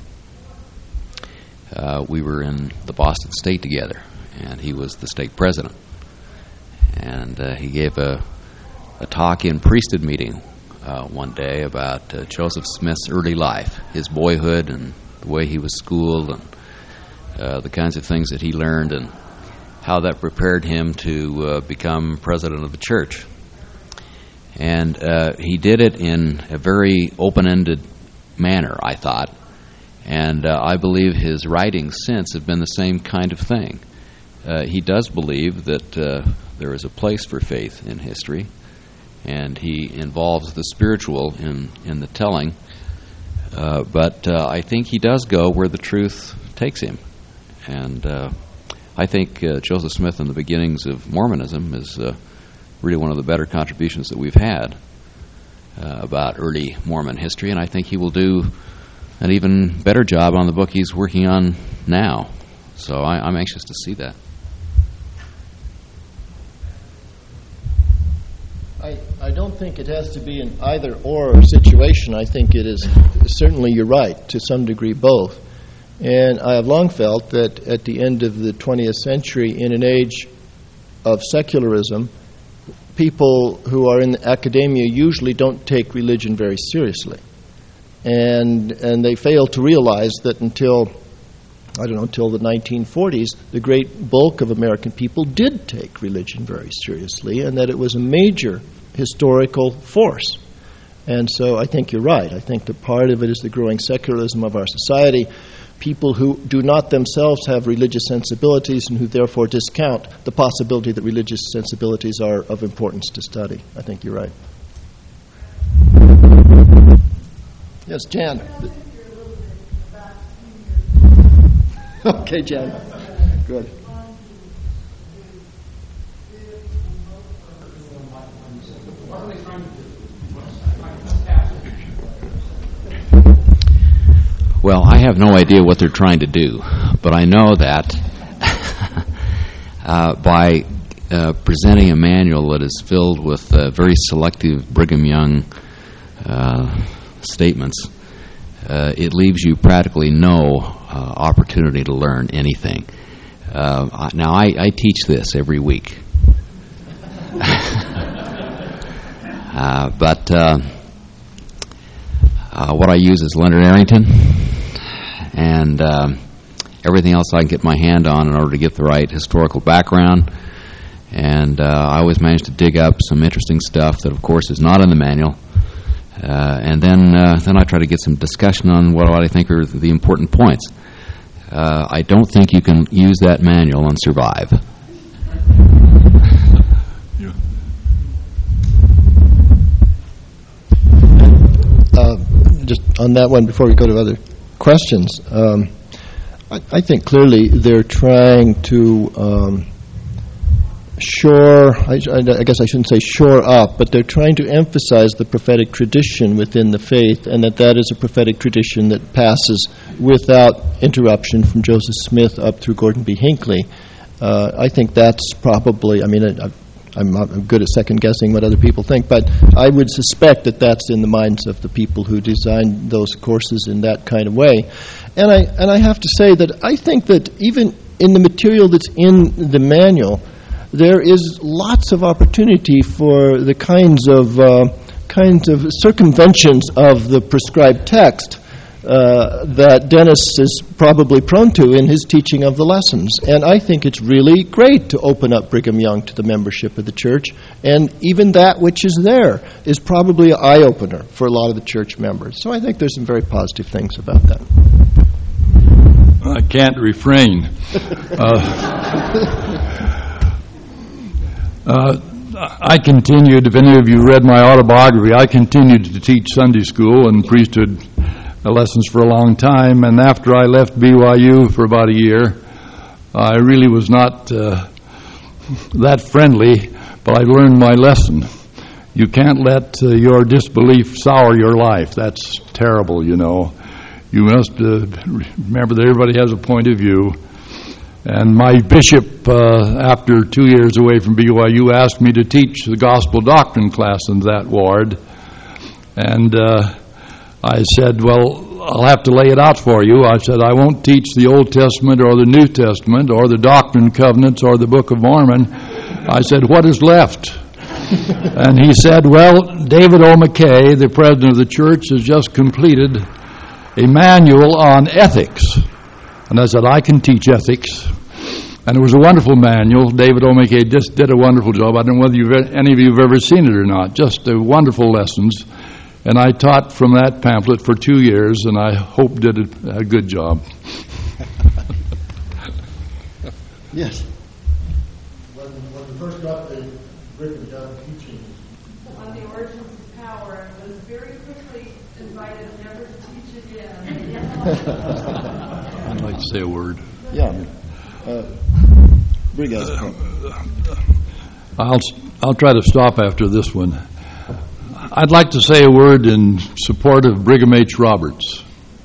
We were in the Boston State together, and he was the state president. And he gave a talk in priesthood meeting one day about Joseph Smith's early life, his boyhood, and the way he was schooled, and the kinds of things that he learned, and how that prepared him to become president of the church. And he did it in a very open-ended manner, I thought. And I believe his writings since have been the same kind of thing. He does believe that there is a place for faith in history, and he involves the spiritual in the telling. But I think he does go where the truth takes him. And I think Joseph Smith and the Beginnings of Mormonism is really one of the better contributions that we've had about early Mormon history, and I think he will do an even better job on the book he's working on now. So I'm anxious to see that. I don't think it has to be an either-or situation. I think it is certainly, you're right, to some degree both. And I have long felt that at the end of the 20th century, in an age of secularism, people who are in academia usually don't take religion very seriously. And they fail to realize that until the 1940s, the great bulk of American people did take religion very seriously, and that it was a major historical force. And so I think you're right. I think that part of it is the growing secularism of our society. People who do not themselves have religious sensibilities and who therefore discount the possibility that religious sensibilities are of importance to study. I think you're right. Yes, Jan. Okay, Jan. Good. Well, I have no idea what they're trying to do, but I know that by presenting a manual that is filled with very selective Brigham Young statements, it leaves you practically no opportunity to learn anything. Now, I teach this every week. But what I use is Leonard Arrington, and everything else I can get my hand on in order to get the right historical background. And I always manage to dig up some interesting stuff that, of course, is not in the manual. And then I try to get some discussion on what I think are the important points. I don't think you can use that manual and survive. Just on that one, before we go to other questions, I think clearly they're trying to I guess I shouldn't say shore up, but they're trying to emphasize the prophetic tradition within the faith, and that is a prophetic tradition that passes without interruption from Joseph Smith up through Gordon B. Hinckley. I think that's probably, I'm not good at second-guessing what other people think, but I would suspect that that's in the minds of the people who designed those courses in that kind of way. And I have to say that I think that even in the material that's in the manual, there is lots of opportunity for the kinds of circumventions of the prescribed text that Dennis is probably prone to in his teaching of the lessons. And I think it's really great to open up Brigham Young to the membership of the church, and even that which is there is probably an eye-opener for a lot of the church members. So I think there's some very positive things about that. I can't refrain. I continued, if any of you read my autobiography, I continued to teach Sunday school and priesthood lessons for a long time, and after I left BYU for about a year, I really was not that friendly, but I learned my lesson. You can't let your disbelief sour your life. That's terrible, you know. You must remember that everybody has a point of view. And my bishop, after 2 years away from BYU, asked me to teach the gospel doctrine class in that ward. And I said, well, I'll have to lay it out for you. I said, I won't teach the Old Testament or the New Testament or the Doctrine and Covenants or the Book of Mormon. I said, what is left? And he said, well, David O. McKay, the president of the church, has just completed a manual on ethics. And I said, I can teach ethics. And it was a wonderful manual. David O. McKay just did a wonderful job. I don't know whether any of you have ever seen it or not. Just wonderful lessons. And I taught from that pamphlet for 2 years, and I hope did a good job. Yes. When we first got the Brigham Young teaching on the origins of power, I was very quickly invited never to teach again. I'd like to say a word. Yeah. Brigham. I'll try to stop after this one. I'd like to say a word in support of Brigham H. Roberts.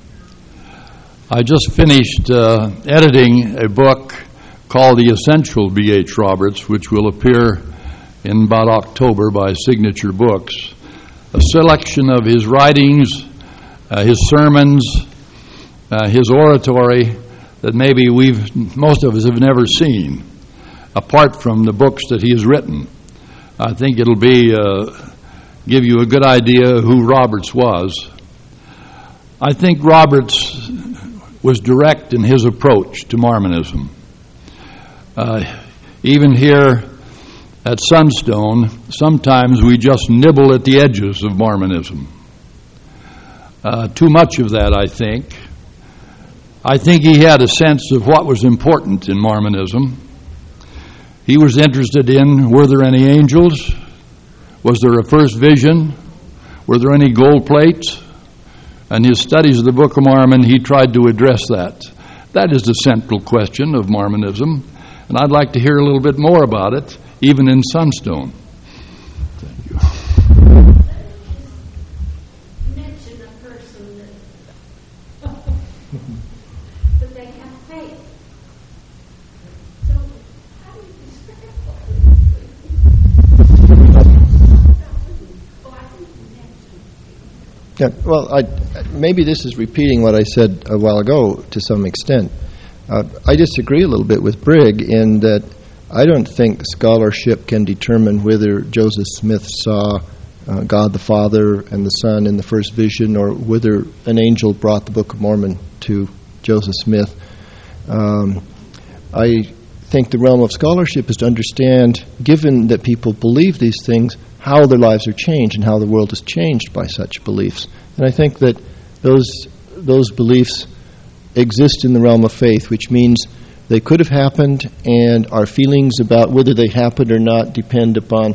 I just finished editing a book called The Essential B.H. Roberts, which will appear in about October by Signature Books. A selection of his writings, his sermons, his oratory that maybe most of us have never seen, apart from the books that he has written. I think it'll give you a good idea of who Roberts was. I think Roberts was direct in his approach to Mormonism. Even here at Sunstone, sometimes we just nibble at the edges of Mormonism. Too much of that, I think. I think he had a sense of what was important in Mormonism. He was interested in, were there any angels? Was there a first vision? Were there any gold plates? And his studies of the Book of Mormon, he tried to address that. That is the central question of Mormonism. And I'd like to hear a little bit more about it, even in Sunstone. Thank you. Mention a person that they have faith. So how do you describe Yeah, well, maybe this is repeating what I said a while ago to some extent. I disagree a little bit with Brigg in that I don't think scholarship can determine whether Joseph Smith saw God the Father and the Son in the first vision, or whether an angel brought the Book of Mormon to Joseph Smith. I think the realm of scholarship is to understand, given that people believe these things, how their lives are changed and how the world is changed by such beliefs. And I think that those beliefs exist in the realm of faith, which means they could have happened, and our feelings about whether they happened or not depend upon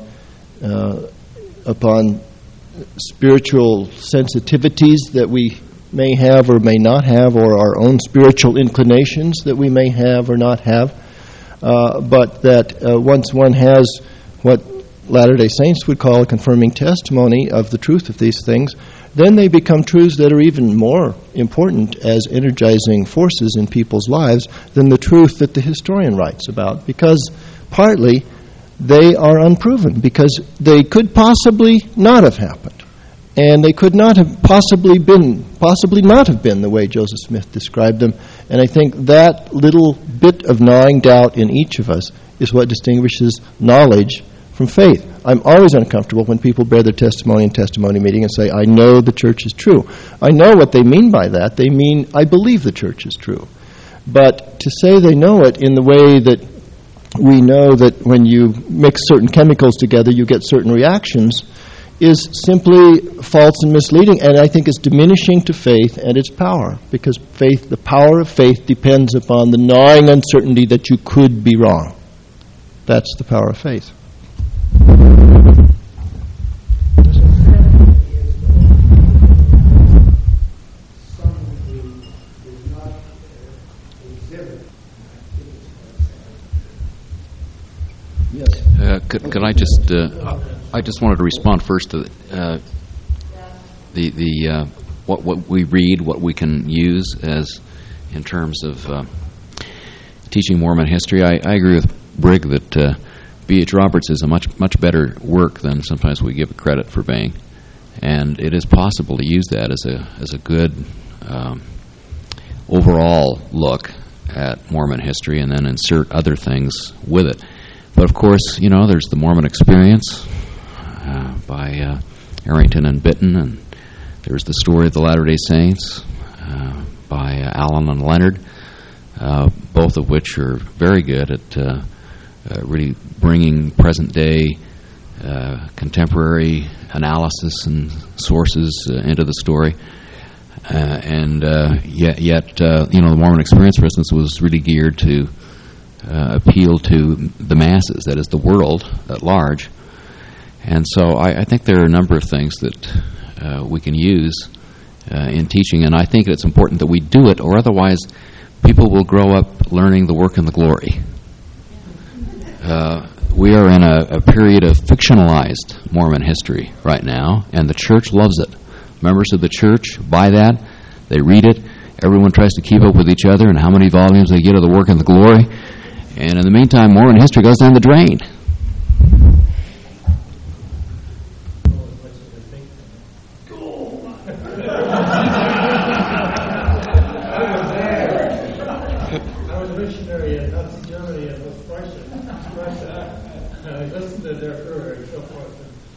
spiritual sensitivities that we may have or may not have, or our own spiritual inclinations that we may have or not have. But that once one has what Latter-day Saints would call a confirming testimony of the truth of these things, then they become truths that are even more important as energizing forces in people's lives than the truth that the historian writes about. Because partly they are unproven because they could possibly not have happened. And they could not have possibly not have been the way Joseph Smith described them. And I think that little bit of gnawing doubt in each of us is what distinguishes knowledge from faith. I'm always uncomfortable when people bear their testimony in testimony meeting and say, I know the church is true. I know what they mean by that. They mean, I believe the church is true. But to say they know it in the way that we know that when you mix certain chemicals together, you get certain reactions, is simply false and misleading, and I think it's diminishing to faith and its power, because faith, the power of faith depends upon the gnawing uncertainty that you could be wrong. That's the power of faith. Could I just? I just wanted to respond first to what we read, what we can use as in terms of teaching Mormon history. I agree with Brig that B.H. Roberts is a much better work than sometimes we give it credit for being, and it is possible to use that as a good overall look at Mormon history, and then insert other things with it. But of course, there's the Mormon Experience by Arrington and Bitton, and there's the Story of the Latter-day Saints by Allen and Leonard, both of which are very good at really bringing present-day contemporary analysis and sources into the story. Yet the Mormon Experience, for instance, was really geared to appeal to the masses, that is, the world at large. And so I think there are a number of things that we can use in teaching, and I think it's important that we do it, or otherwise people will grow up learning the work and the glory. We are in a period of fictionalized Mormon history right now, and the church loves it. Members of the church buy that, they read it, everyone tries to keep up with each other and how many volumes they get of the work and the glory. And in the meantime, Mormon history goes down the drain. I was a missionary in Nazi Germany and West Russia. I listened to their prayer and so forth.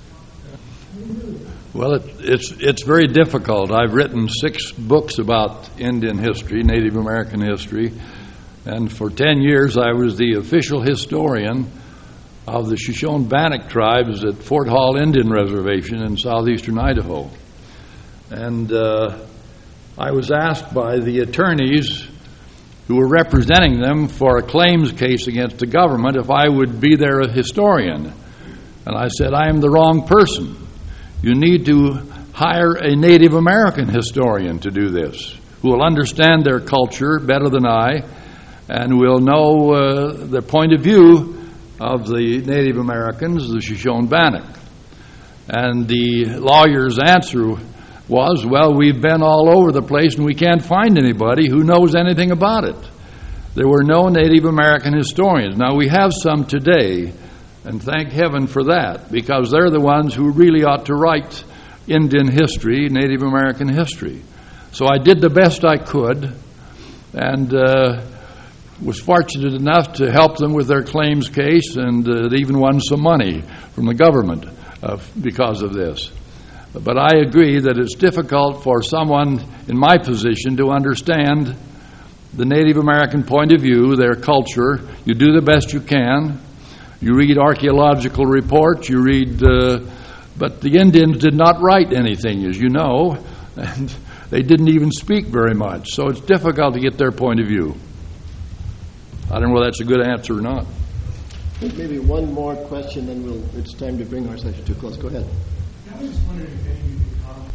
Well, it's very difficult. I've written 6 books about Indian history, Native American history. And for 10 years, I was the official historian of the Shoshone-Bannock tribes at Fort Hall Indian Reservation in southeastern Idaho. And I was asked by the attorneys who were representing them for a claims case against the government if I would be their historian. And I said, I am the wrong person. You need to hire a Native American historian to do this, who will understand their culture better than I, and will know the point of view of the Native Americans, the Shoshone-Bannock. And the lawyer's answer was, well, we've been all over the place and we can't find anybody who knows anything about it. There were no Native American historians. Now, we have some today, and thank heaven for that, because they're the ones who really ought to write Indian history, Native American history. So I did the best I could, and was fortunate enough to help them with their claims case, and even won some money from the government because of this. But I agree that it's difficult for someone in my position to understand the Native American point of view, their culture. You do the best you can. You read archaeological reports, you read, but the Indians did not write anything, as you know, and they didn't even speak very much. So it's difficult to get their point of view. I don't know whether that's a good answer or not. Maybe one more question, then it's time to bring our session to a close. Go ahead. I was just wondering if any of you could comment.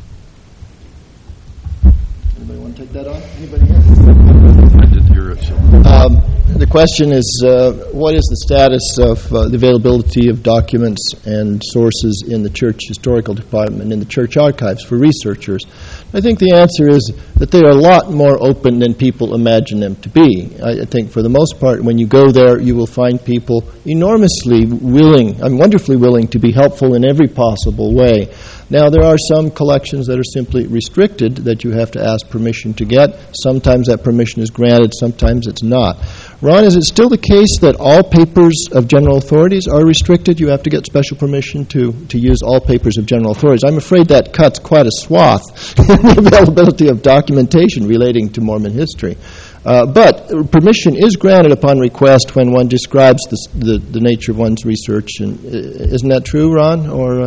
Anybody want to take that on? Anybody else? I didn't hear it. So. The question is, what is the status of the availability of documents and sources in the church historical department, in the church archives for researchers? I think the answer is that they are a lot more open than people imagine them to be. I think for the most part, when you go there, you will find people enormously willing, wonderfully willing to be helpful in every possible way. Now, there are some collections that are simply restricted that you have to ask permission to get. Sometimes that permission is granted, sometimes it's not. Ron, is it still the case that all papers of general authorities are restricted? You have to get special permission to use all papers of general authorities. I'm afraid that cuts quite a swath in the availability of documentation relating to Mormon history. But permission is granted upon request when one describes the nature of one's research. And isn't that true, Ron? Or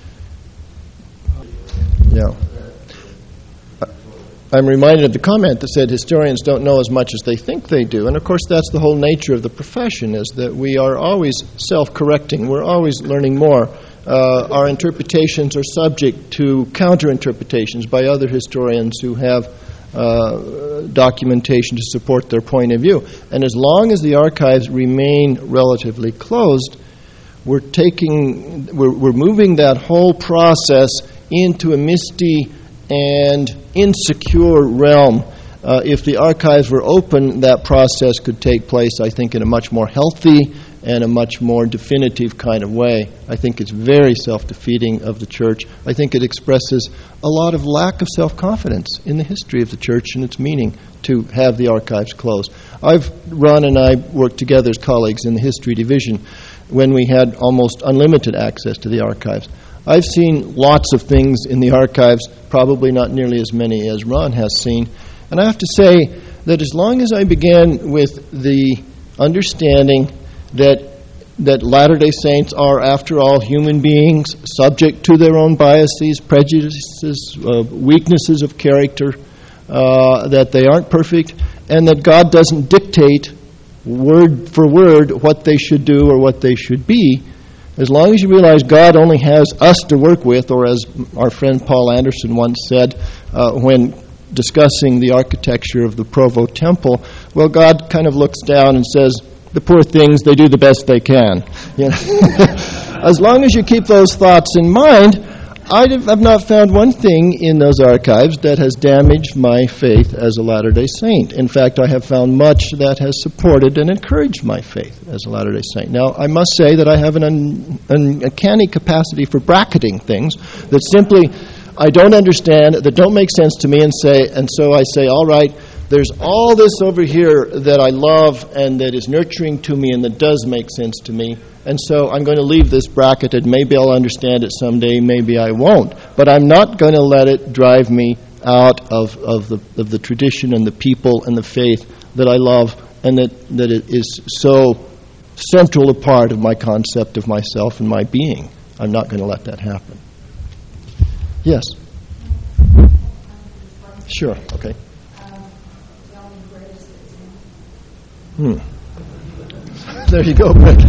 yeah. I'm reminded of the comment that said historians don't know as much as they think they do. And, of course, that's the whole nature of the profession, is that we are always self-correcting. We're always learning more. Our interpretations are subject to counter-interpretations by other historians who have documentation to support their point of view. And as long as the archives remain relatively closed, we're moving that whole process into a misty and insecure realm. If the archives were open, that process could take place, I think, in a much more healthy and a much more definitive kind of way. I think it's very self-defeating of the church. I think it expresses a lot of lack of self-confidence in the history of the church and its meaning to have the archives closed. Ron and I worked together as colleagues in the history division when we had almost unlimited access to the archives. I've seen lots of things in the archives, probably not nearly as many as Ron has seen. And I have to say that as long as I began with the understanding that Latter-day Saints are, after all, human beings, subject to their own biases, prejudices, weaknesses of character, that they aren't perfect, and that God doesn't dictate word for word what they should do or what they should be, as long as you realize God only has us to work with, or as our friend Paul Anderson once said when discussing the architecture of the Provo Temple, well, God kind of looks down and says, the poor things, they do the best they can. You know? As long as you keep those thoughts in mind, I have not found one thing in those archives that has damaged my faith as a Latter-day Saint. In fact, I have found much that has supported and encouraged my faith as a Latter-day Saint. Now, I must say that I have an uncanny capacity for bracketing things that simply I don't understand, that don't make sense to me, and so I say, all right, there's all this over here that I love and that is nurturing to me and that does make sense to me. And so I'm going to leave this bracketed. Maybe I'll understand it someday, maybe I won't. But I'm not going to let it drive me out of the tradition and the people and the faith that I love and that it is so central a part of my concept of myself and my being. I'm not going to let that happen. Yes? Sure, okay. There you go, Rick.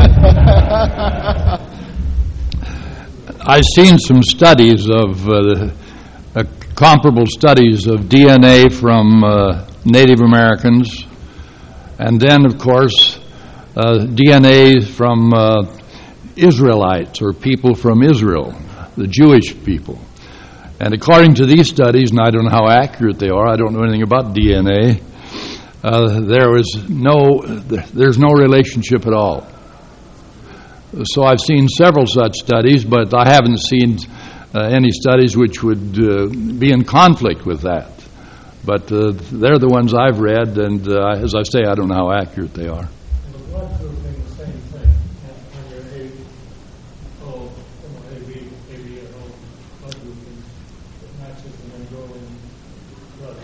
I've seen some studies of comparable studies of DNA from Native Americans, and then, of course, DNA from Israelites or people from Israel, the Jewish people. And according to these studies, and I don't know how accurate they are, I don't know anything about DNA, there's no relationship at all. So I've seen several such studies, but I haven't seen any studies which would be in conflict with that. But they're the ones I've read, and as I say, I don't know how accurate they are. And the blood group in the same thing. When you're ABO blood group, it matches the Mongolian blood.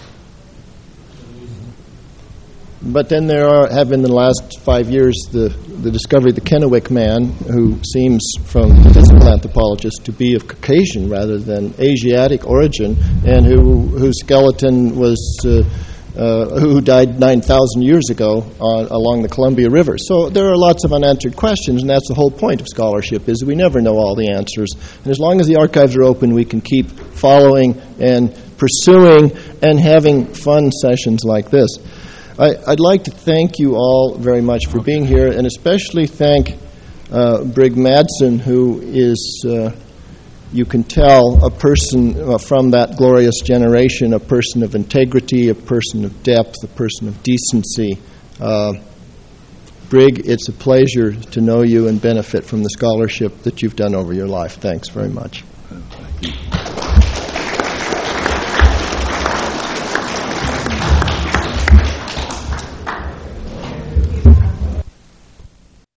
But then there have been in the last 5 years the discovery of the Kennewick man, who seems from the physical anthropologist to be of Caucasian rather than Asiatic origin, and whose skeleton was who died 9,000 years ago along the Columbia River. So there are lots of unanswered questions, and that's the whole point of scholarship, is we never know all the answers. And as long as the archives are open, we can keep following and pursuing and having fun sessions like this. I'd like to thank you all very much for being here, and especially thank Brig Madsen, who is, you can tell, a person from that glorious generation, a person of integrity, a person of depth, a person of decency. Brig, it's a pleasure to know you and benefit from the scholarship that you've done over your life. Thanks very much.